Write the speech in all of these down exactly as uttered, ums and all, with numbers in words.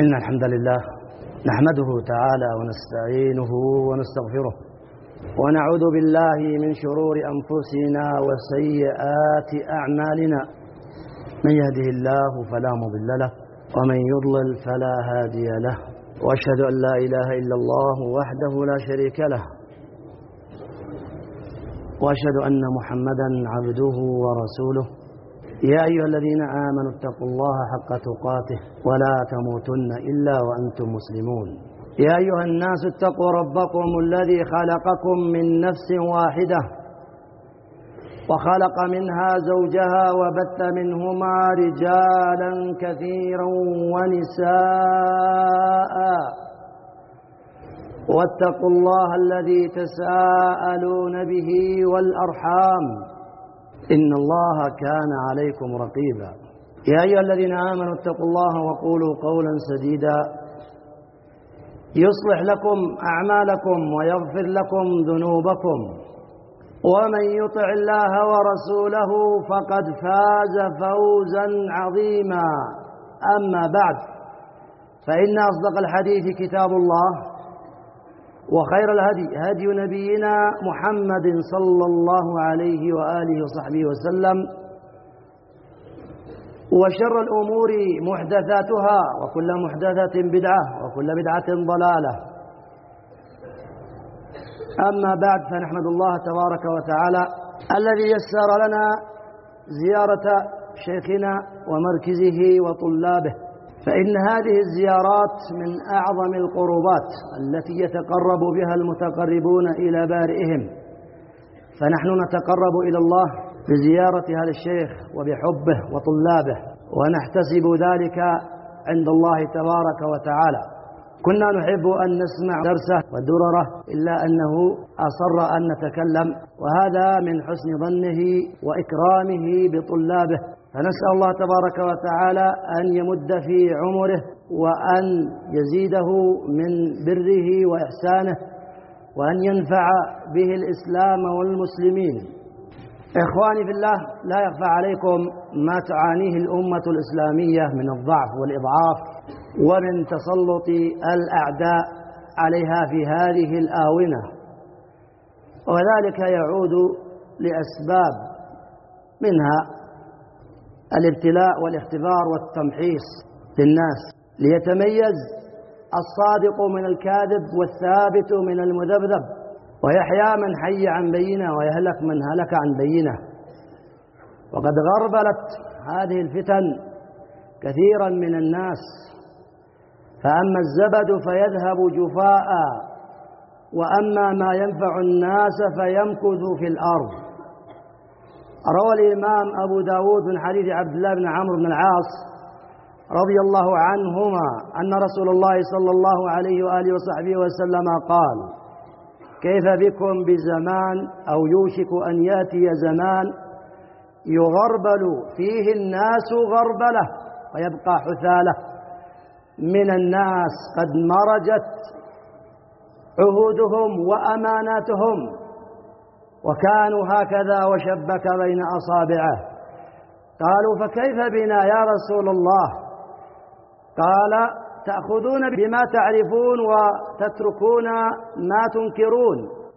إن الحمد لله نحمده تعالى ونستعينه ونستغفره ونعوذ بالله من شرور أنفسنا وسيئات أعمالنا، من يهده الله فلا مضل له ومن يضلل فلا هادي له، وأشهد أن لا إله إلا الله وحده لا شريك له، وأشهد أن محمدا عبده ورسوله. يا أيها الذين آمنوا اتقوا الله حق تقاته ولا تموتن إلا وأنتم مسلمون. يا أيها الناس اتقوا ربكم الذي خلقكم من نفس واحدة وخلق منها زوجها وبث منهما رجالا كثيرا ونساء، واتقوا الله الذي تساءلون به والأرحام إن الله كان عليكم رقيبا. يا أيها الذين آمنوا اتقوا الله وقولوا قولا سديدا يصلح لكم أعمالكم ويغفر لكم ذنوبكم، ومن يطع الله ورسوله فقد فاز فوزا عظيما. أما بعد، فإن أصدق الحديث كتاب الله، وخير الهدي هدي نبينا محمد صلى الله عليه وآله وصحبه وسلم، وشر الأمور محدثاتها وكل محدثة بدعة وكل بدعة ضلالة. أما بعد، فنحمد الله تبارك وتعالى الذي يسر لنا زيارة شيخنا ومركزه وطلابه، فإن هذه الزيارات من أعظم القربات التي يتقرب بها المتقربون إلى بارئهم، فنحن نتقرب إلى الله بزيارة هذا الشيخ وبحبه وطلابه، ونحتسب ذلك عند الله تبارك وتعالى. كنا نحب أن نسمع درسه ودرره، إلا أنه أصر أن نتكلم، وهذا من حسن ظنه وإكرامه بطلابه، فنسأل الله تبارك وتعالى أن يمد في عمره وأن يزيده من بره وإحسانه، وأن ينفع به الإسلام والمسلمين. إخواني في الله، لا يخفى عليكم ما تعانيه الأمة الإسلامية من الضعف والإضعاف ومن تسلط الأعداء عليها في هذه الآونة، وذلك يعود لأسباب، منها الابتلاء والاختبار والتمحيص للناس، ليتميز الصادق من الكاذب والثابت من المذبذب، ويحيى من حي عن بينه ويهلك من هلك عن بينه. وقد غربلت هذه الفتن كثيرا من الناس، فأما الزبد فيذهب جفاء، وأما ما ينفع الناس فيمكث في الأرض. روى الإمام أبو داود من حديث عبد الله بن عمرو بن العاص رضي الله عنهما أن رسول الله صلى الله عليه وآله وصحبه وسلم قال: كيف بكم بزمان أو يوشك أن يأتي زمان يغربل فيه الناس غربلة ويبقى حثالة من الناس قد مرجت عهودهم وأماناتهم، وكانوا هكذا وشبك بين أصابعه. قالوا: فكيف بنا يا رسول الله؟ قال: تأخذون بما تعرفون وتتركون ما تنكرون،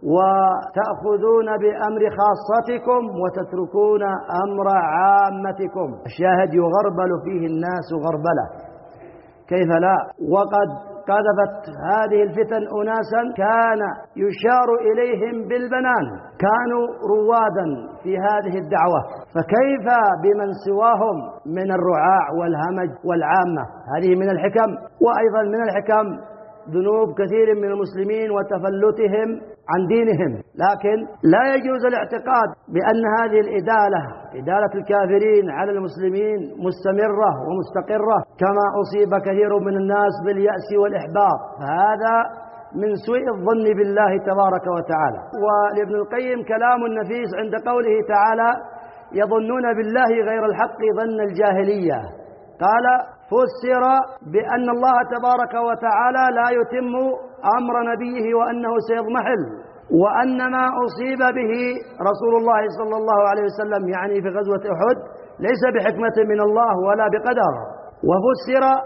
وتأخذون بأمر خاصتكم وتتركون أمر عامتكم. الشاهد: يغربل فيه الناس غربلة، كيف لا؟ وقد قذفت هذه الفتن أناسا كان يشار إليهم بالبنان، كانوا روادا في هذه الدعوة، فكيف بمن سواهم من الرعاع والهمج والعامة؟ هذه من الحكم. وأيضا من الحكم ذنوب كثير من المسلمين وتفلتهم عن دينهم، لكن لا يجوز الاعتقاد بأن هذه الإدالة إدالة الكافرين على المسلمين مستمرة ومستقرة، كما أصيب كثير من الناس باليأس والإحباط، فهذا من سوء الظن بالله تبارك وتعالى. ولابن القيم كلام نفيس عند قوله تعالى: يظنون بالله غير الحق ظن الجاهلية. قال: فسر بأن الله تبارك وتعالى لا يتم أمر نبيه وأنه سيضمحل، وأن ما أصيب به رسول الله صلى الله عليه وسلم يعني في غزوة أحد ليس بحكمة من الله ولا بقدر. وفسر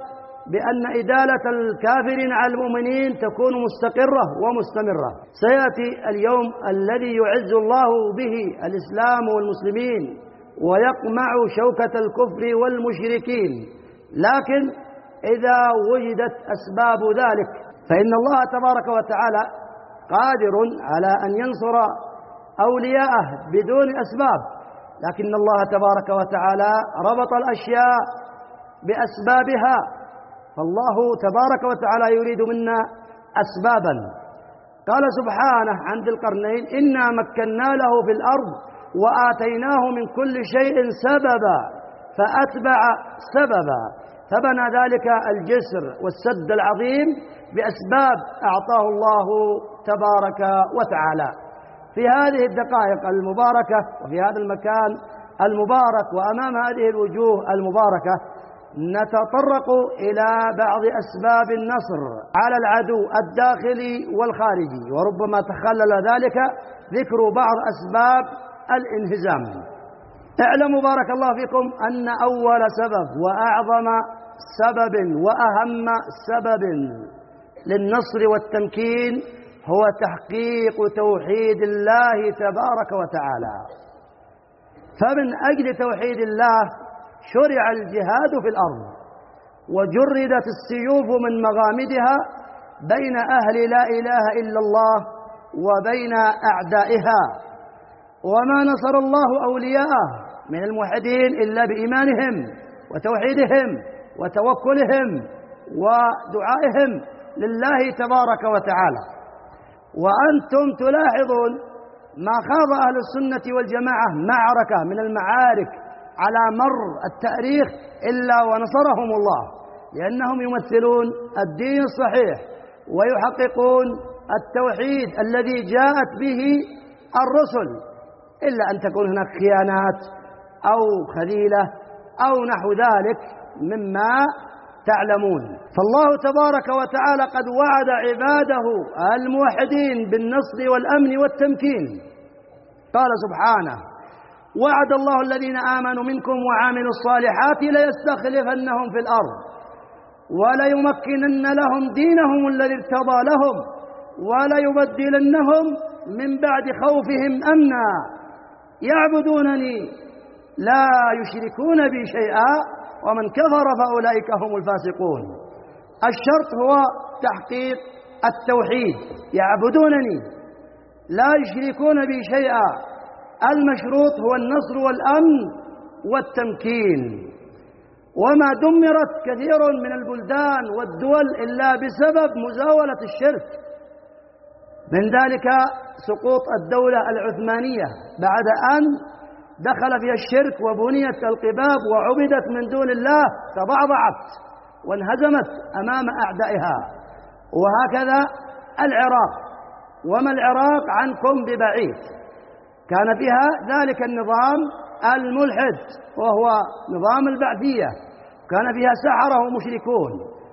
بأن إدالة الكافرين على المؤمنين تكون مستقرة ومستمرة. سيأتي اليوم الذي يعز الله به الإسلام والمسلمين ويقمع شوكة الكفر والمشركين، لكن إذا وجدت أسباب ذلك فإن الله تبارك وتعالى قادر على أن ينصر أولياءه بدون أسباب، لكن الله تبارك وتعالى ربط الأشياء بأسبابها، فالله تبارك وتعالى يريد منا أسبابا. قال سبحانه عن ذي القرنين: إنا مكنا له في الأرض وآتيناه من كل شيء سببا فأتبع سببا، فبنى ذلك الجسر والسد العظيم بأسباب أعطاه الله تبارك وتعالى. في هذه الدقائق المباركة وفي هذا المكان المبارك وأمام هذه الوجوه المباركة نتطرق إلى بعض أسباب النصر على العدو الداخلي والخارجي، وربما تخلل ذلك ذكر بعض أسباب الانهزام. اعلموا بارك الله فيكم أن أول سبب وأعظم سبب وأهم سبب للنصر والتمكين هو تحقيق توحيد الله تبارك وتعالى. فمن أجل توحيد الله شرع الجهاد في الأرض، وجردت السيوف من مغامدها بين أهل لا إله إلا الله وبين أعدائها، وما نصر الله أولياءه من الموحدين إلا بإيمانهم وتوحيدهم وتوكلهم ودعائهم لله تبارك وتعالى. وأنتم تلاحظون ما خاض أهل السنة والجماعة معركة من المعارك على مر التاريخ إلا ونصرهم الله، لأنهم يمثلون الدين الصحيح ويحققون التوحيد الذي جاءت به الرسل، إلا أن تكون هناك خيانات أو خذيلة أو نحو ذلك مما تعلمون. فالله تبارك وتعالى قد وعد عباده الموحدين بالنصر والأمن والتمكين. قال سبحانه: وعد الله الذين آمنوا منكم وعملوا الصالحات ليستخلفنهم في الأرض وليمكنن لهم دينهم الذي ارتضى لهم وليبدلنهم من بعد خوفهم أمنا يعبدونني لا يشركون بي شيئا ومن كفر فأولئك هم الفاسقون. الشرط هو تحقيق التوحيد، يعبدونني لا يشركون بي شيئا. المشروط هو النصر والأمن والتمكين. وما دمرت كثير من البلدان والدول إلا بسبب مزاولة الشرك، من ذلك سقوط الدولة العثمانية بعد أن دخل فيها الشرك وبنيت القباب وعبدت من دون الله، تضعضعت وانهزمت أمام أعدائها. وهكذا العراق، وما العراق عنكم ببعيد، كان فيها ذلك النظام الملحد وهو نظام البعثية، كان فيها سحرة ومشركون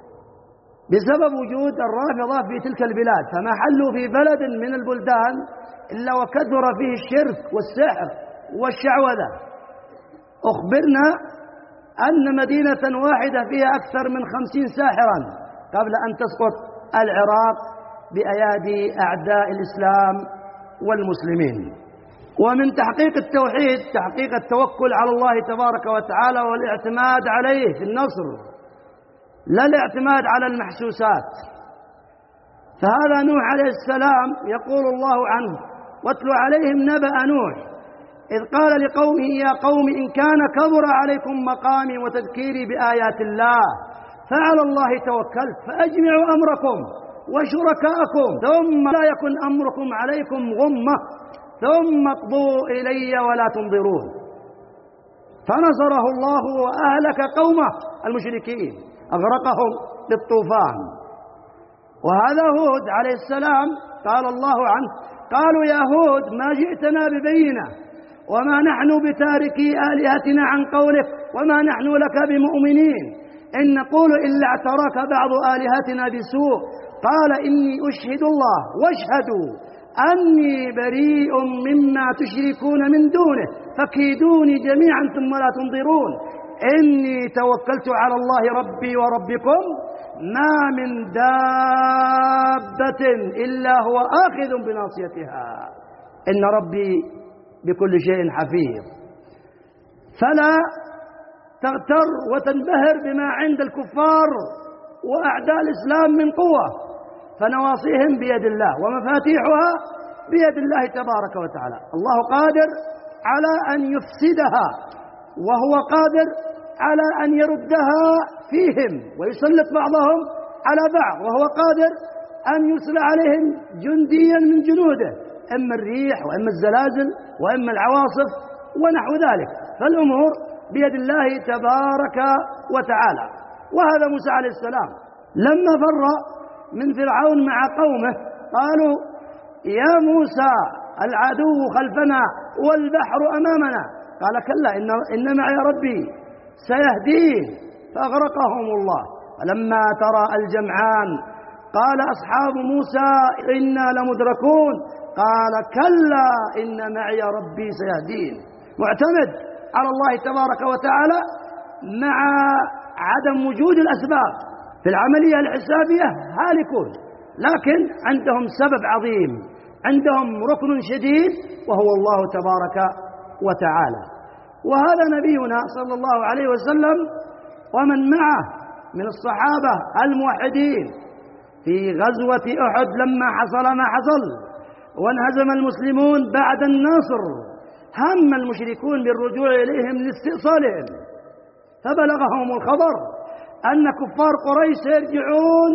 بسبب وجود الرافضة في تلك البلاد، فما حلوا في بلد من البلدان إلا وكثر فيه الشرك والسحر والشعوذة. أخبرنا أن مدينة واحدة فيها أكثر من خمسين ساحرا قبل أن تسقط العراق بأيادي أعداء الإسلام والمسلمين. ومن تحقيق التوحيد تحقيق التوكل على الله تبارك وتعالى والاعتماد عليه في النصر، لا الاعتماد على المحسوسات. فهذا نوح عليه السلام يقول الله عنه: واتل عليهم نبأ نوح إذ قال لقومه يا قوم إن كان كبر عليكم مقامي وتذكيري بآيات الله فعلى الله توكلت فأجمعوا أمركم وشركاءكم ثم لا يكن أمركم عليكم غمة ثم اقضوا إلي ولا تنظرون. فنصره الله وأهلك قومه المشركين، أغرقهم بالطوفان. وهذا هود عليه السلام قال الله عنه: قالوا يا هود ما جئتنا ببينة وما نحن بتاركي آلهتنا عن قولك وما نحن لك بمؤمنين إن نقول إلا اعتراك بعض آلهتنا بسوء قال إني أشهد الله واشهدوا أني بريء مما تشركون من دونه فكيدوني جميعا ثم لا تنظرون إني توكلت على الله ربي وربكم ما من دابة إلا هو آخذ بناصيتها إن ربي بكل شيء حفيظ. فلا تغتر وتنبهر بما عند الكفار وأعداء الإسلام من قوة، فنواصيهم بيد الله ومفاتيحها بيد الله تبارك وتعالى. الله قادر على أن يفسدها، وهو قادر على أن يردها فيهم ويسلط بعضهم على بعض، وهو قادر أن يرسل عليهم جنديا من جنوده، إما الريح وإما الزلازل وإما العواصف ونحو ذلك. فالأمور بيد الله تبارك وتعالى. وهذا موسى عليه السلام لما فر من فرعون مع قومه قالوا يا موسى العدو خلفنا والبحر أمامنا، قال كلا إن, إن معي ربي سيهدين، فأغرقهم الله. فلما ترى الجمعان قال أصحاب موسى إنا لمدركون، قال كلا إن معي ربي سيهدين. معتمد على الله تبارك وتعالى مع عدم وجود الأسباب. في العملية الحسابية هالكون، لكن عندهم سبب عظيم، عندهم ركن شديد وهو الله تبارك وتعالى. وهذا نبينا صلى الله عليه وسلم ومن معه من الصحابة الموحدين في غزوة أحد لما حصل ما حصل وانهزم المسلمون بعد النصر، هم المشركون بالرجوع إليهم لاستئصالهم، فبلغهم الخبر أن كفار قريش يرجعون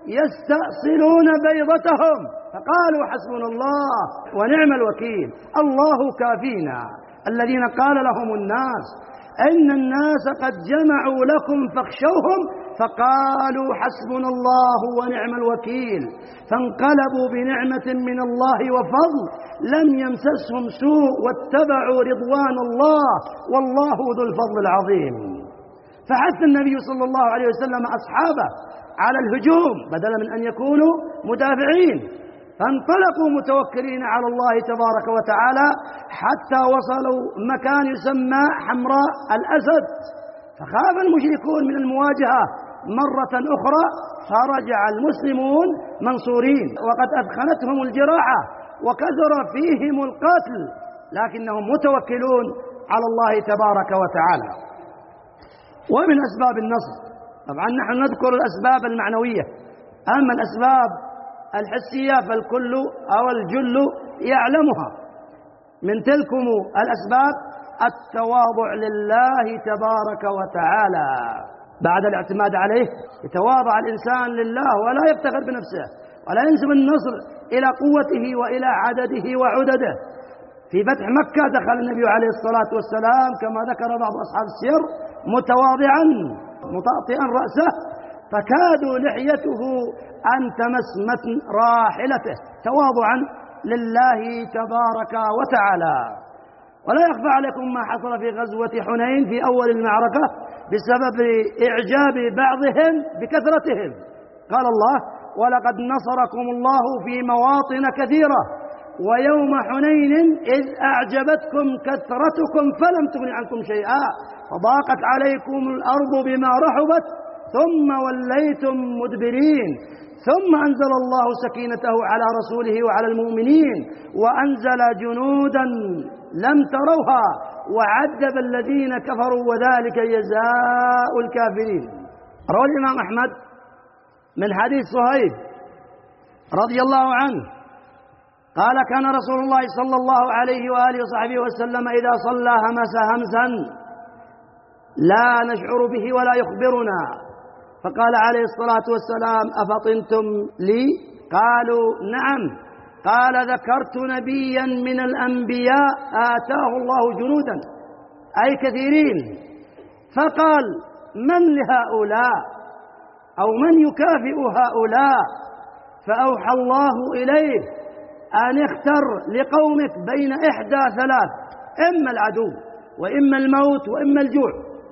يستأصلون بيضتهم، فقالوا حسبنا الله ونعم الوكيل، الله كافينا. الذين قال لهم الناس إن الناس قد جمعوا لكم فاخشوهم فقالوا حسبنا الله ونعم الوكيل، فانقلبوا بنعمة من الله وفضل لم يمسسهم سوء واتبعوا رضوان الله والله ذو الفضل العظيم. فحث النبي صلى الله عليه وسلم أصحابه على الهجوم بدلا من أن يكونوا مدافعين، فانطلقوا متوكلين على الله تبارك وتعالى حتى وصلوا مكان يسمى حمراء الأسد، فخاف المشركون من المواجهة مرة أخرى، فرجع المسلمون منصورين وقد أثخنتهم الجراحة وكثر فيهم القتل، لكنهم متوكلون على الله تبارك وتعالى. ومن أسباب النصر، طبعا نحن نذكر الأسباب المعنوية، أما الأسباب الحسية فالكل أو الجل يعلمها. من تلكم الأسباب التواضع لله تبارك وتعالى، بعد الاعتماد عليه يتواضع الإنسان لله ولا يفتخر بنفسه ولا ينسب النصر إلى قوته وإلى عدده وعدده. في فتح مكة دخل النبي عليه الصلاة والسلام كما ذكر بعض أصحاب السير متواضعا مطأطئا رأسه، فكادوا لحيته أن تمس متن راحلته تواضعا لله تبارك وتعالى. ولا يخفى عليكم ما حصل في غزوة حنين في أول المعركة بسبب إعجاب بعضهم بكثرتهم. قال الله ولقد نصركم الله في مواطن كثيرة ويوم حنين إذ أعجبتكم كثرتكم فلم تغن عنكم شيئا فضاقت عليكم الأرض بما رحبت ثم وليتم مدبرين ثم أنزل الله سكينته على رسوله وعلى المؤمنين وأنزل جنودا لم تروها وعذب الذين كفروا وذلك جزاء الكافرين. روى الإمام أحمد من حديث صهيب رضي الله عنه قال كان رسول الله صلى الله عليه وآله وصحبه وسلم إذا صلى همس همسا لا نشعر به ولا يخبرنا، فقال عليه الصلاة والسلام أفطنتم لي؟ قالوا نعم. قال ذكرت نبيا من الأنبياء آتاه الله جنودا أي كثيرين، فقال من لهؤلاء أو من يكافئ هؤلاء؟ فأوحى الله إليه أن اختر لقومك بين إحدى ثلاث، إما العدو وإما الموت وإما الجوع.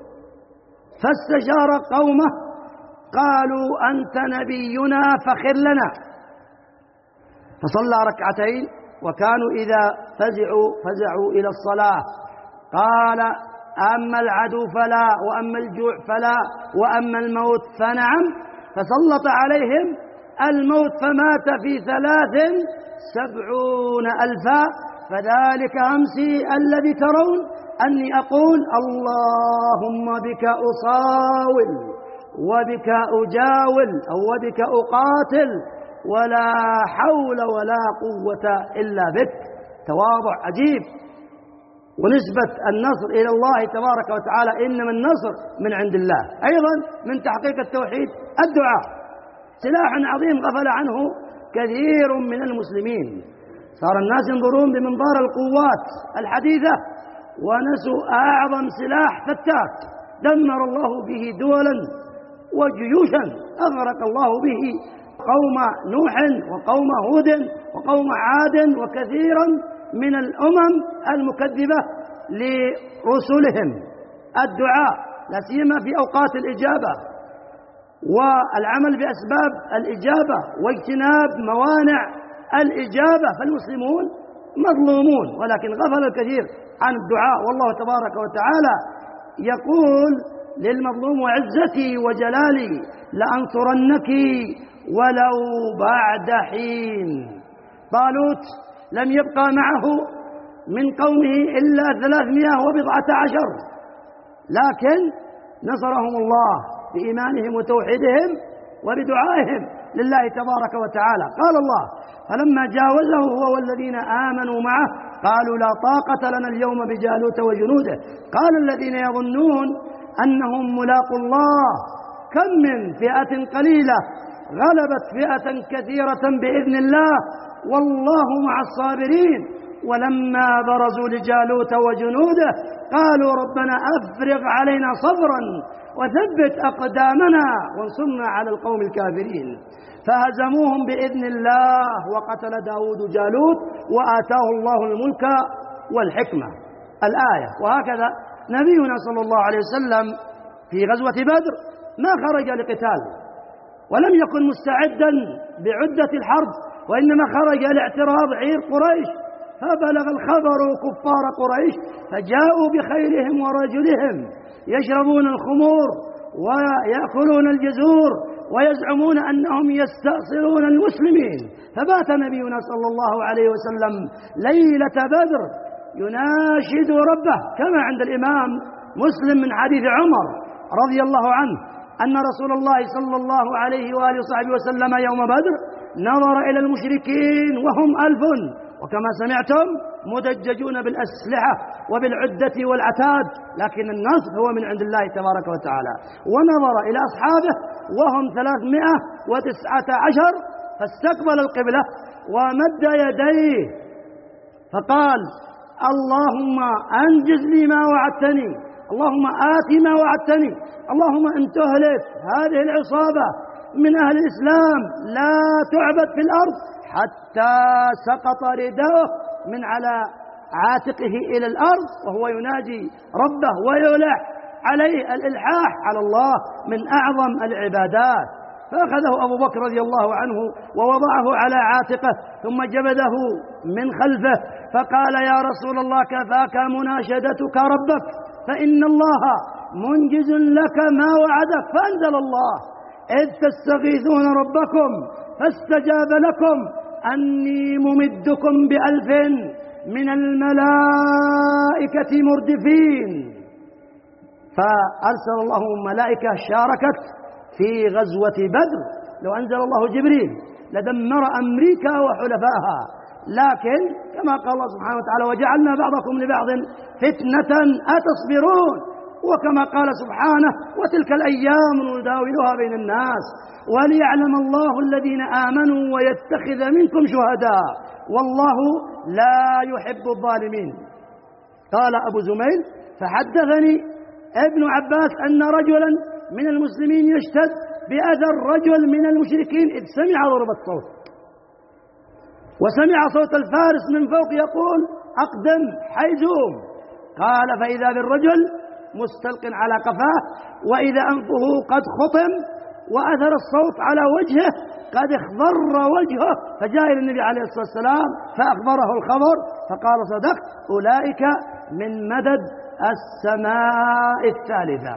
فاستشار قومه قالوا أنت نبينا فخر لنا، فصلى ركعتين وكانوا إذا فزعوا فزعوا إلى الصلاة. قال أما العدو فلا، وأما الجوع فلا، وأما الموت فنعم. فسلط عليهم الموت فمات في ثلاث سبعون ألفا. فذلك أمسي الذي ترون أني أقول اللهم بك أصاول وبك أجاول أو وبك أقاتل ولا حول ولا قوة إلا بك. تواضع عجيب، ونسبة النصر إلى الله تبارك وتعالى، إنما النصر من عند الله. أيضا من تحقيق التوحيد الدعاء، سلاح عظيم غفل عنه كثير من المسلمين. صار الناس ينظرون بمنظار القوات الحديثة ونسوا أعظم سلاح فتاك دمر الله به دولا وجيوشا، أغرق الله به قوم نوح وقوم هود وقوم عاد وكثيرا من الأمم المكذبة لرسلهم. الدعاء لا سيما في أوقات الإجابة، والعمل بأسباب الإجابة واجتناب موانع الإجابة. فالمسلمون مظلومون، ولكن غفل الكثير عن الدعاء. والله تبارك وتعالى يقول للمظلوم: وعزتي وجلالي لأنصرنك ولو بعد حين. طالوت لم يبقى معه من قومه إلا ثلاثمائة وبضعة عشر، لكن نصرهم الله بإيمانهم وتوحيدهم وبدعائهم لله تبارك وتعالى. قال الله: فلما جاوزه هو والذين آمنوا معه قالوا لا طاقة لنا اليوم بجالوت وجنوده. قال الذين يظنون أنهم ملاقوا الله كم من فئة قليلة غلبت فئة كثيرة بإذن الله والله مع الصابرين. ولما برزوا لجالوت وجنوده قالوا ربنا أفرغ علينا صبرا وثبت أقدامنا وانصرنا على القوم الكافرين. فهزموهم بإذن الله وقتل داود جالوت وآتاه الله الملك والحكمة. الآية. وهكذا نبينا صلى الله عليه وسلم في غزوة بدر ما خرج لقتال ولم يكن مستعدا بعدة الحرب، وإنما خرج لاعتراض عير قريش. فبلغ الخبر كفار قريش فجاءوا بخيلهم ورجلهم يشربون الخمور ويأكلون الجزور ويزعمون أنهم يستأصلون المسلمين. فبات نبينا صلى الله عليه وسلم ليلة بدر يناشد ربه، كما عند الإمام مسلم من حديث عمر رضي الله عنه أن رسول الله صلى الله عليه وآله وصحبه وسلم يوم بدر نظر إلى المشركين وهم ألف، وكما سمعتم مدججون بالأسلحة وبالعدة والعتاد، لكن النصر هو من عند الله تبارك وتعالى. ونظر إلى أصحابه وهم ثلاثمائة وتسعة عشر فاستقبل القبلة ومد يديه فقال: اللهم أنجز لي ما وعدتني، اللهم آت ما وعدتني، اللهم أن تهلك هذه العصابة من أهل الإسلام لا تعبد في الأرض حتى سقط رداءه من على عاتقه إلى الأرض وهو يناجي ربه ويلح عليه الإلحاح على الله من أعظم العبادات. فأخذه أبو بكر رضي الله عنه ووضعه على عاتقه ثم جبده من خلفه فقال: يا رسول الله كفاك مناشدتك ربك فإن الله منجز لك ما وعدك. فأنزل الله: إذ تستغيثون ربكم فاستجاب لكم أني ممدكم بألف من الملائكة مردفين. فأرسل الله ملائكة شاركت في غزوة بدر. لو أنزل الله جبريل لدمر أمريكا وحلفائها، لكن كما قال الله سبحانه وتعالى: وجعلنا بعضكم لبعض فتنة أتصبرون. وكما قال سبحانه: وتلك الأيام نداولها بين الناس وليعلم الله الذين آمنوا ويتخذ منكم شهداء والله لا يحب الظالمين. قال أبو زميل: فحدثني ابن عباس أن رجلا من المسلمين يشتد بأذى الرجل من المشركين إذ سمع ضرب الصوت، وسمع صوت الفارس من فوق يقول: أقدم حيزوم. قال: فإذا بالرجل مستلق على قفاه وإذا أنفه قد خطم وأثر الصوت على وجهه قد اخضر وجهه. فجاء إلى النبي عليه الصلاة والسلام فأخبره الخبر فقال: صدقت، أولئك من مدد السماء الثالثة.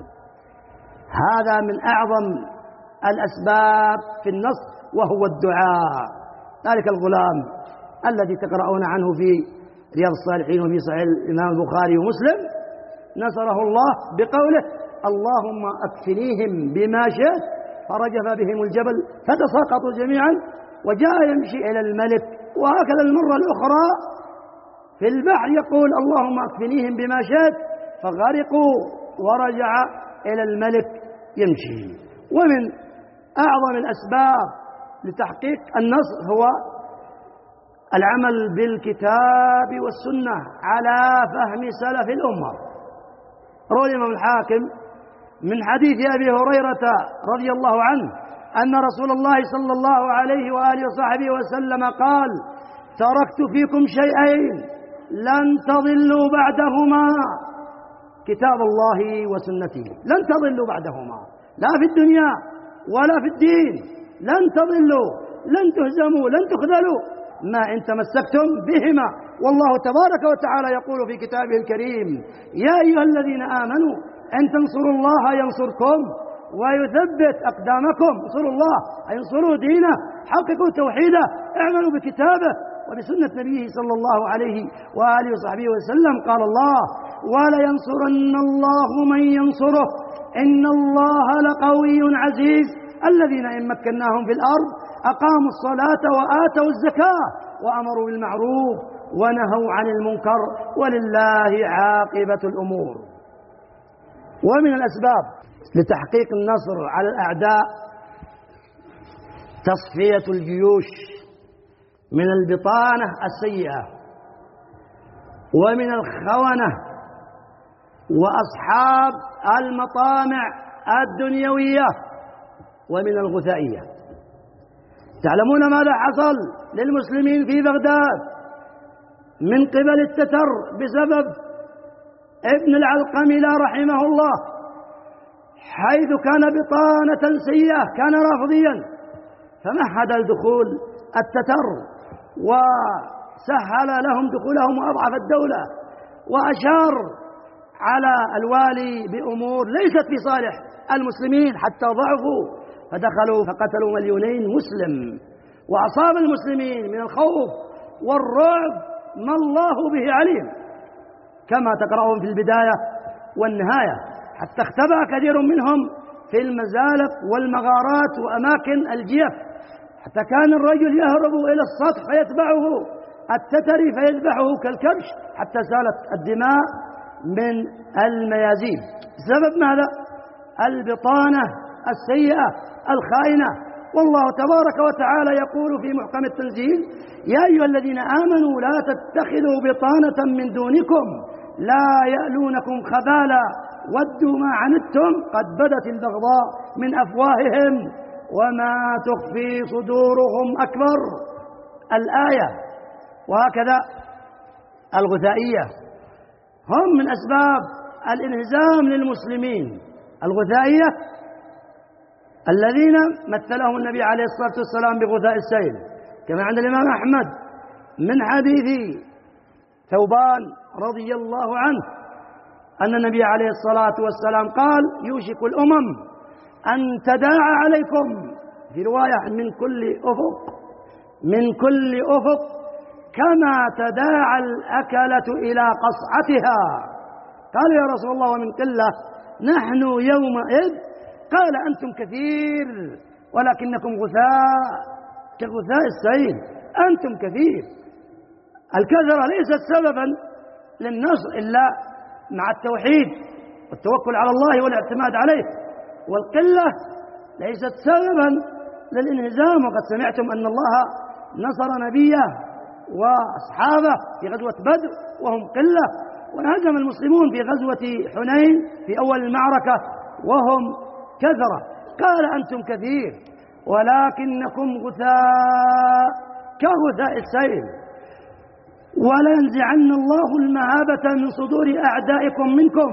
هذا من أعظم الأسباب في النصر، وهو الدعاء. ذلك الغلام الذي تقرؤون عنه في رياض الصالحين وفي صحيح الإمام البخاري ومسلم، نصره الله بقوله: اللهم أكفنيهم بما شئت، فرجف بهم الجبل فتساقطوا جميعا، وجاء يمشي إلى الملك. وهكذا المرة الأخرى في البحر يقول: اللهم أكفنيهم بما شئت، فغرقوا ورجع إلى الملك يمشي. ومن أعظم الأسباب لتحقيق النصر هو العمل بالكتاب والسنة على فهم سلف الأمة. روى الإمام الحاكم من حديث أبي هريرة رضي الله عنه أن رسول الله صلى الله عليه وآله وصحبه وسلم قال: تركت فيكم شيئين لن تضلوا بعدهما، كتاب الله وسنته. لن تضلوا بعدهما، لا في الدنيا ولا في الدين، لن تضلوا، لن تهزموا، لن تخذلوا ما إن تمسكتم بهما. والله تبارك وتعالى يقول في كتابه الكريم: يا أيها الذين آمنوا إن تنصروا الله ينصركم ويثبت أقدامكم. انصروا الله، انصروا دينه، حققوا توحيده، اعملوا بكتابه وبسنة نبيه صلى الله عليه وآله وصحبه وسلم. قال الله: ولينصرن الله من ينصره إن الله لقوي عزيز. الذين إن مكناهم في الأرض أقاموا الصلاة وآتوا الزكاة وأمروا بالمعروف ونهوا عن المنكر ولله عاقبة الأمور. ومن الأسباب لتحقيق النصر على الأعداء تصفية الجيوش من البطانة السيئة ومن الخونة وأصحاب المطامع الدنيوية ومن الغثائية. تعلمون ماذا حصل للمسلمين في بغداد من قبل التتر بسبب ابن العلقملة رحمه الله، حيث كان بطانة سيئة، كان رافضيا، فمهد الدخول التتر وسهل لهم دخولهم وأضعف الدولة، وأشار على الوالي بأمور ليست في صالح المسلمين حتى ضعفوا، فدخلوا فقتلوا مليونين مسلم، وأصاب المسلمين من الخوف والرعب ما الله به عليم، كما تقرأون في البداية والنهاية، حتى اختبأ كثير منهم في المزالق والمغارات وأماكن الجيف، حتى كان الرجل يهرب إلى السطح فيتبعه التتري فيذبحه كالكبش، حتى سالت الدماء من الميازين بسبب ماذا؟ البطانة السيئة الخائنة. والله تبارك وتعالى يقول في محكم التنزيل: يا أيها الذين آمنوا لا تتخذوا بطانة من دونكم لا يألونكم خبالا ودوا ما عنتم قد بدت البغضاء من أفواههم وما تخفي صدورهم أكبر. الآية. وهكذا الغثائية هم من أسباب الانهزام للمسلمين. الغثائية الذين مثلهم النبي عليه الصلاة والسلام بغثاء السيل، كما عند الإمام أحمد من حديث ثوبان رضي الله عنه أن النبي عليه الصلاة والسلام قال: يوشك الأمم أن تداعى عليكم، في رواية من كل أفق، من كل أفق كما تداعى الأكلة إلى قصعتها. قال: يا رسول الله ومن قلة نحن يومئذ؟ قال: أنتم كثير ولكنكم غثاء كغثاء السيل، أنتم كثير. الكثرة ليست سببا للنصر إلا مع التوحيد والتوكل على الله والاعتماد عليه، والقلة ليست سببا للانهزام. وقد سمعتم أن الله نصر نبيه وأصحابه في غزوة بدر وهم قلة، وانهزم المسلمون في غزوة حنين في أول المعركة وهم كثرة. قال: أنتم كثير ولكنكم غثاء كغثاء السيل، ولينزعن الله المهابة من صدور أعدائكم منكم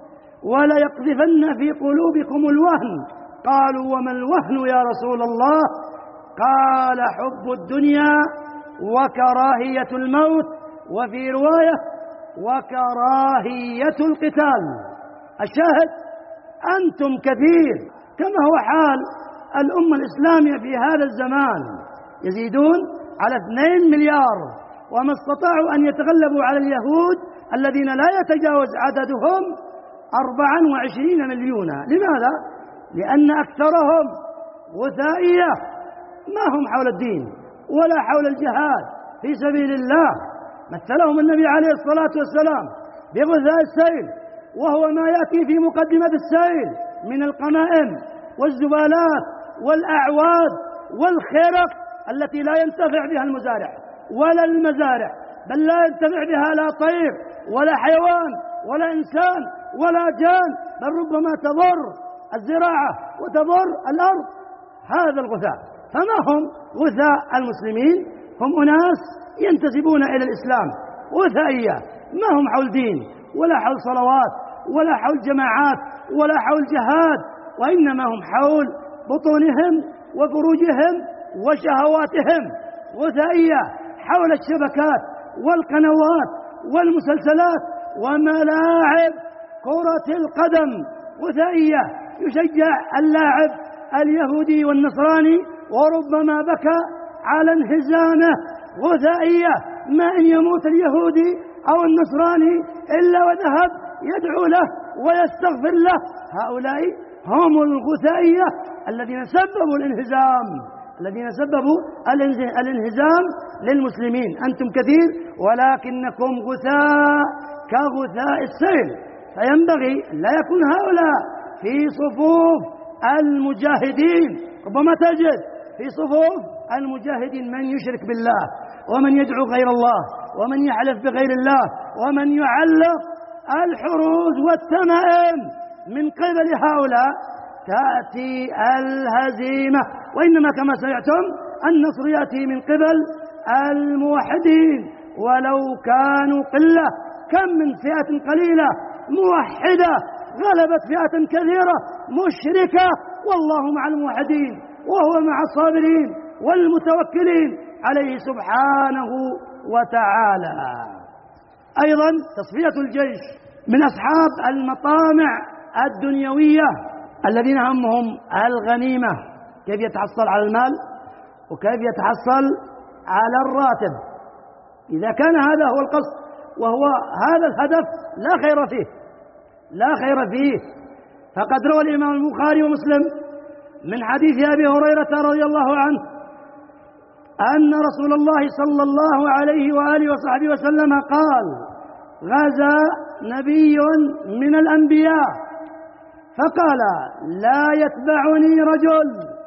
وليقذفن في قلوبكم الوهن. قالوا: وما الوهن يا رسول الله؟ قال: حب الدنيا وكراهية الموت، وفي رواية وكراهية القتال. الشاهد أنتم كثير، كما هو حال الأمة الإسلامية في هذا الزمان، يزيدون على اثنين مليار، وما استطاعوا أن يتغلبوا على اليهود الذين لا يتجاوز عددهم أربعا وعشرين مليونا. لماذا؟ لأن أكثرهم غثائية، ما هم حول الدين ولا حول الجهاد في سبيل الله. مثلهم النبي عليه الصلاة والسلام بغثاء السيل، وهو ما يأتي في مقدمة السيل من القمائم والزبالات والأعواد والخرق التي لا ينتفع بها المزارع ولا المزارع، بل لا ينتفع بها لا طير ولا حيوان ولا إنسان ولا جان، بل ربما تضر الزراعة وتضر الأرض. هذا الغثاء. فما هم غثاء المسلمين؟ هم أناس ينتسبون إلى الإسلام، غثائية، ما هم حول دين ولا حول صلوات ولا حول جماعات ولا حول جهاد، وإنما هم حول بطونهم وفروجهم وشهواتهم. غثائية حول الشبكات والقنوات والمسلسلات وملاعب كرة القدم. غثائية يشجع اللاعب اليهودي والنصراني وربما بكى على انهزامه. غثائية ما إن يموت اليهودي أو النصراني إلا وذهب يدعو له ويستغفر له. هؤلاء هم الغثائية الذين سببوا الانهزام، الذين سببوا الانهزام للمسلمين. أنتم كثير ولكنكم غثاء كغثاء السيل، فينبغي لا يكون هؤلاء في صفوف المجاهدين. ربما تجد في صفوف المجاهدين من يشرك بالله ومن يدعو غير الله ومن يحلف بغير الله ومن يعلق الحروز والتمائم. من قبل هؤلاء تأتي الهزيمة، وإنما كما سمعتم النصر يأتي من قبل الموحدين ولو كانوا قلة. كم من فئة قليلة موحدة غلبت فئة كثيرة مشركة، والله مع الموحدين وهو مع الصابرين والمتوكلين عليه سبحانه وتعالى. أيضا تصفية الجيش من أصحاب المطامع الدنيوية الذين همهم الغنيمة، كيف يتحصل على المال وكيف يتحصل على الراتب. إذا كان هذا هو القصد وهو هذا الهدف لا خير فيه، لا خير فيه. فقد روى الإمام البخاري ومسلم من حديث أبي هريرة رضي الله عنه أن رسول الله صلى الله عليه وآله وصحبه وسلم قال: غزا نبي من الأنبياء فقال: لا يتبعني رجل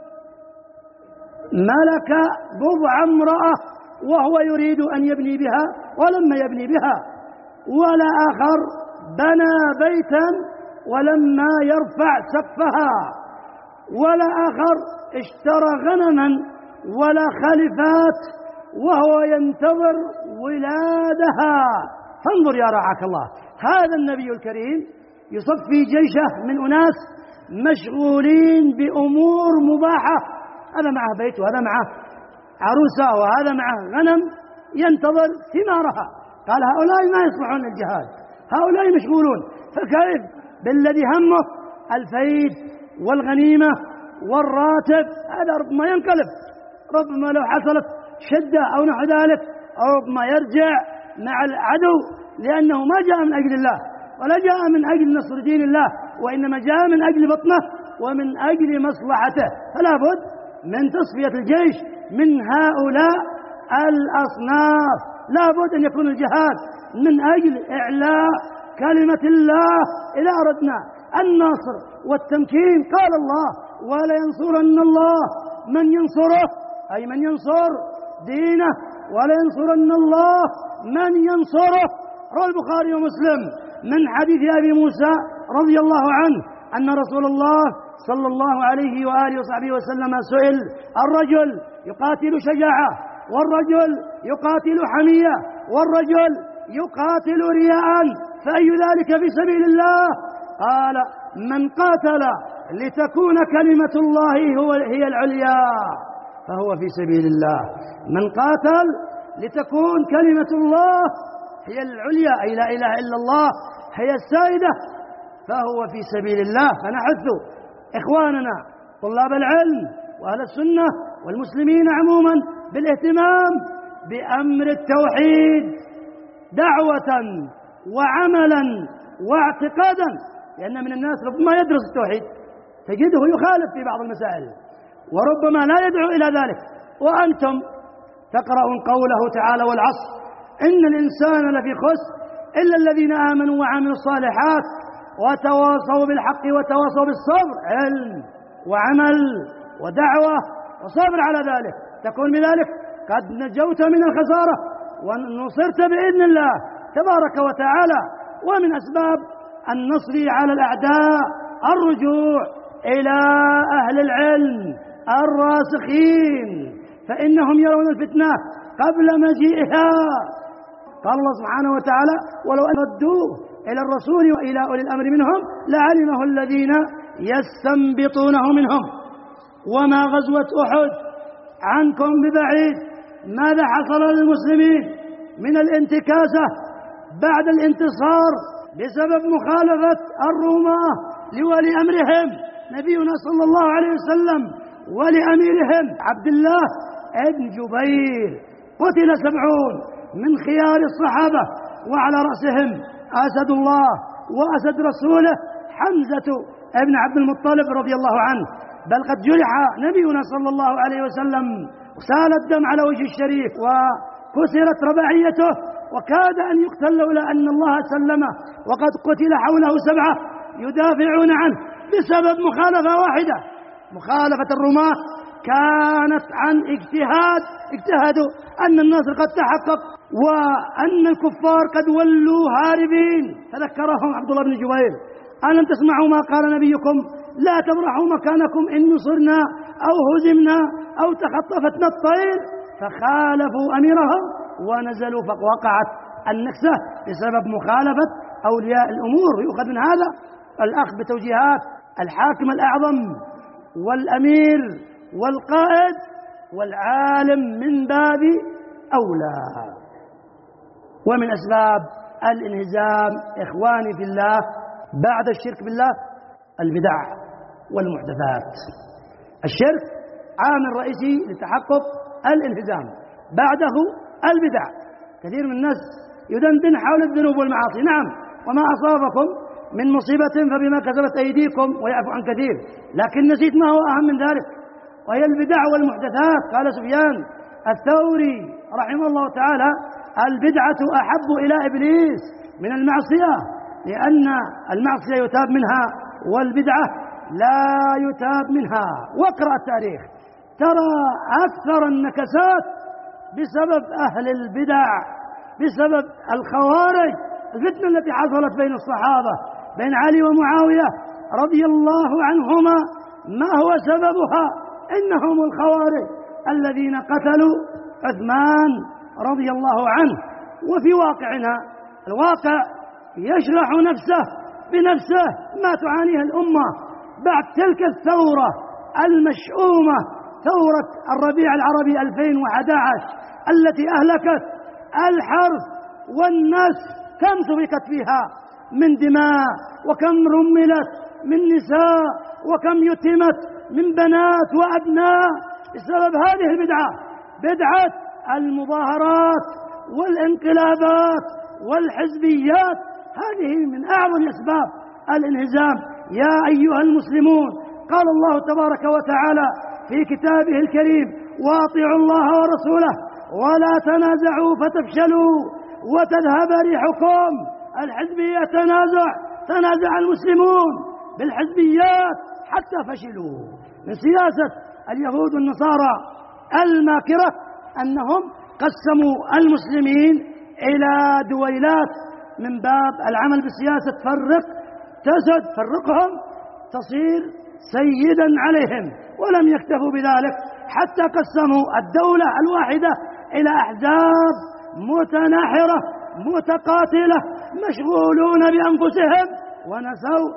ملك بضع امرأة وهو يريد أن يبني بها ولما يبني بها، ولا آخر بنى بيتا ولما يرفع سقفها، ولا آخر اشترى غنما ولا خلفات وهو ينتظر ولادها. فانظر يا رعاك الله، هذا النبي الكريم يصفي جيشه من أناس مشغولين بأمور مباحة، هذا معه بيت وهذا معه عروسة وهذا معه غنم ينتظر ثمارها. قال هؤلاء ما يصلحون للجهاد، هؤلاء مشغولون. فكيف بالذي همه الفيد والغنيمة والراتب؟ هذا ربما ينقلب، ربما لو حصلت شدة أو نحو ذلك ربما يرجع مع العدو، لأنه ما جاء من أجل الله ولا جاء من أجل نصر دين الله، وإنما جاء من أجل بطنه ومن أجل مصلحته. فلا بد من تصفية الجيش من هؤلاء الأصناف. لا بد أن يكون الجهاد من أجل إعلاء كلمة الله. إذا أردنا النصر والتمكين قال الله: ولا ينصرن الله من ينصره، أي من ينصر دينه، ولا ينصرن الله من ينصره. روى البخاري ومسلم من حديث أبي موسى رضي الله عنه أن رسول الله صلى الله عليه وآله وصحبه وسلم سئل: الرجل يقاتل شجاعة، والرجل يقاتل حمية، والرجل يقاتل رياء، فأي ذلك في سبيل الله؟ قال: من قاتل لتكون كلمة الله هو هي العليا فهو في سبيل الله. من قاتل لتكون كلمة الله هي العليا، أي لا إله إلا الله هي السائدة، فهو في سبيل الله. فنحث إخواننا طلاب العلم وأهل السنة والمسلمين عموما بالاهتمام بأمر التوحيد دعوة وعملا واعتقادا، لأن من الناس ربما يدرس التوحيد تجده يخالف في بعض المسائل وربما لا يدعو إلى ذلك. وأنتم تقرؤون قوله تعالى والعصر إن الإنسان لفي خسر إلا الذين آمنوا وعملوا الصالحات وتواصوا بالحق وتواصوا بالصبر، علم وعمل ودعوة وصبر على ذلك، تكون بذلك قد نجوت من الخسارة ونصرت بإذن الله تبارك وتعالى. ومن أسباب النصر على الأعداء الرجوع إلى أهل العلم الراسخين، فإنهم يرون الفتنة قبل مجيئها. قال الله سبحانه وتعالى ولو أن ردوه إلى الرسول وإلى أولي الأمر منهم لعلمه الذين يستنبطونه منهم. وما غزوة أحد عنكم ببعيد، ماذا حصل للمسلمين من الانتكاسة بعد الانتصار بسبب مخالفة الروماة لولي أمرهم نبينا صلى الله عليه وسلم ولأميرهم عبد الله ابن جبير، قتل سبعون من خيار الصحابة وعلى رأسهم أسد الله وأسد رسوله حمزة ابن عبد المطلب رضي الله عنه، بل قد جرح نبينا صلى الله عليه وسلم وسال الدم على وجه الشريف وكسرت رباعيته وكاد أن يقتل لولا أن الله سلمه، وقد قتل حوله سبعة يدافعون عنه بسبب مخالفة واحدة، مخالفة الرماة كانت عن اجتهاد، اجتهدوا أن النصر قد تحقق وأن الكفار قد ولوا هاربين، فذكرهم عبد الله بن جبير ألم تسمعوا ما قال نبيكم لا تبرحوا مكانكم إن نصرنا أو هزمنا أو تخطفتنا الطير، فخالفوا أميرهم ونزلوا فوقعت النكسة بسبب مخالفة أولياء الأمور. يؤخذ من هذا الأخذ بتوجيهات الحاكم الأعظم والأمير والقائد والعالم من باب أولى. ومن أسباب الانهزام إخواني في الله بعد الشرك بالله البدع والمحدثات. الشرك عامل رئيسي لتحقق الانهزام، بعده البدع. كثير من الناس يدندن حول الذنوب والمعاصي، نعم وما أصابكم من مصيبة فبما كسبت أيديكم ويعفو عن كثير، لكن نسيت ما هو أهم من ذلك وهي البدع والمحدثات. قال سفيان الثوري رحمه الله تعالى البدعة أحب إلى إبليس من المعصية، لأن المعصية يتاب منها والبدعة لا يتاب منها. واقرأ التاريخ ترى أكثر النكسات بسبب أهل البدع، بسبب الخوارج، الفتنة التي حصلت بين الصحابة بين علي ومعاوية رضي الله عنهما ما هو سببها؟ إنهم الخوارج الذين قتلوا عثمان رضي الله عنه. وفي واقعنا الواقع يشرح نفسه بنفسه ما تعانيه الأمة بعد تلك الثورة المشؤومة، ثورة الربيع العربي ألفين وأحد عشر التي أهلكت الحرث والنسل، كم سفكت فيها من دماء وكم رملت من نساء وكم يتمت من بنات وأبناء بسبب هذه البدعة، بدعة المظاهرات والانقلابات والحزبيات. هذه من أعظم أسباب الانهزام. يا أيها المسلمون قال الله تبارك وتعالى في كتابه الكريم واطيعوا الله ورسوله ولا تنازعوا فتفشلوا وتذهب ريحكم. الحزبية تنازع، تنازع المسلمون بالحزبيات حتى فشلوا. من سياسة اليهود والنصارى الماكرة أنهم قسموا المسلمين إلى دويلات من باب العمل بسياسة فرق تسد، فرقهم تصير سيدا عليهم، ولم يكتفوا بذلك حتى قسموا الدولة الواحدة إلى أحزاب متناحرة متقاتلة مشغولون بأنفسهم ونسوا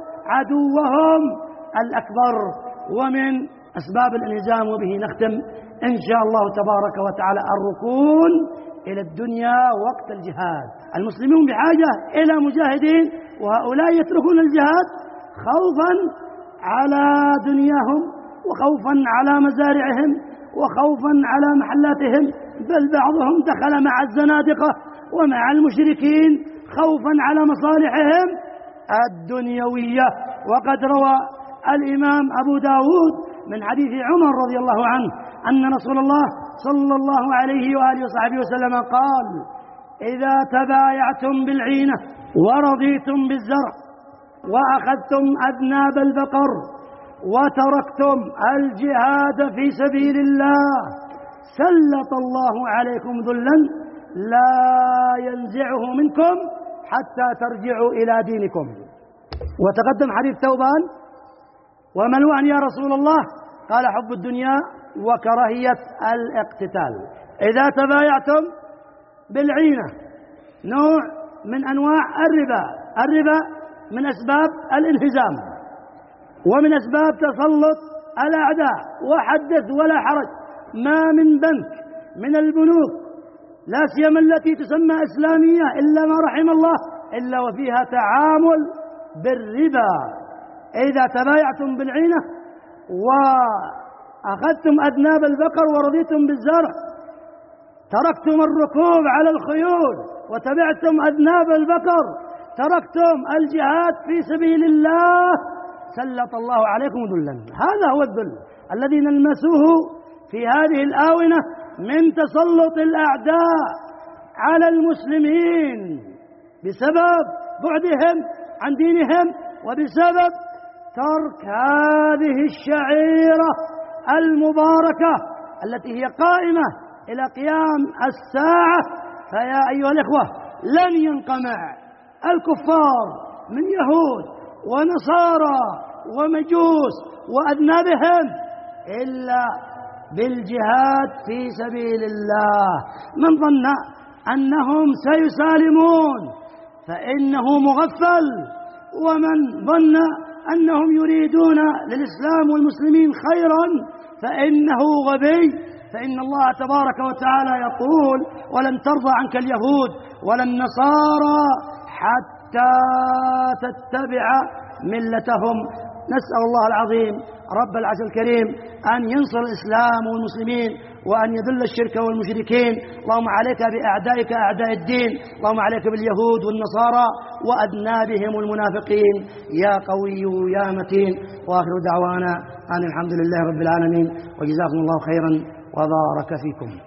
عدوهم الأكبر. ومن أسباب الانهزام وبه نختم إن شاء الله تبارك وتعالى الركون إلى الدنيا وقت الجهاد. المسلمون بحاجة إلى مجاهدين، وهؤلاء يتركون الجهاد خوفا على دنياهم، وخوفا على مزارعهم، وخوفا على محلاتهم، بل بعضهم دخل مع الزنادقة ومع المشركين خوفا على مصالحهم الدنيوية. وقد روى الإمام أبو داود من حديث عمر رضي الله عنه أن رسول الله صلى الله عليه وآله وصحبه وسلم قال: إذا تبايعتم بالعينة ورضيتم بالزرع وأخذتم أذناب البقر وتركتم الجهاد في سبيل الله سلط الله عليكم ذلا لا ينزعه منكم حتى ترجعوا إلى دينكم. وتقدم حديث ثوبان: وما الوهن يا رسول الله؟ قال: حب الدنيا وكراهية الاقتتال. إذا تبايعتم بالعينة نوع من أنواع الربا. الربا من أسباب الانهزام ومن أسباب تسلط الأعداء. وحدث ولا حرج، ما من بنك من البنوك لا سيما التي تسمى إسلامية إلا ما رحم الله إلا وفيها تعامل بالربا. إذا تبايعتم بالعينة وأخذتم أذناب البقر ورضيتم بالزرع، تركتم الركوب على الخيول وتبعتم أذناب البقر، تركتم الجهاد في سبيل الله، سلط الله عليكم ذلا. هذا هو الذل الذي نلمسه في هذه الآونة من تسلط الأعداء على المسلمين بسبب بعدهم عن دينهم، وبسبب ترك هذه الشعيرة المباركة التي هي قائمة إلى قيام الساعة. فيا أيها الإخوة، لن ينقمع الكفار من يهود ونصارى ومجوس وأذنابهم إلا بالجهاد في سبيل الله. من ظن أنهم سيسالمون فإنه مغفل، ومن ظن أنهم يريدون للإسلام والمسلمين خيرا فإنه غبي. فإن الله تبارك وتعالى يقول: ولن ترضى عنك اليهود ولا النصارى حتى تتبع ملتهم. نسأل الله العظيم رب العرش الكريم أن ينصر الإسلام والمسلمين وأن يذل الشرك والمشركين. اللهم عليك بأعدائك أعداء الدين، اللهم عليك باليهود والنصارى وأذنابهم المنافقين يا قوي يا متين. وآخر دعوانا أن الحمد لله رب العالمين، وجزاكم الله خيرا وبارك فيكم.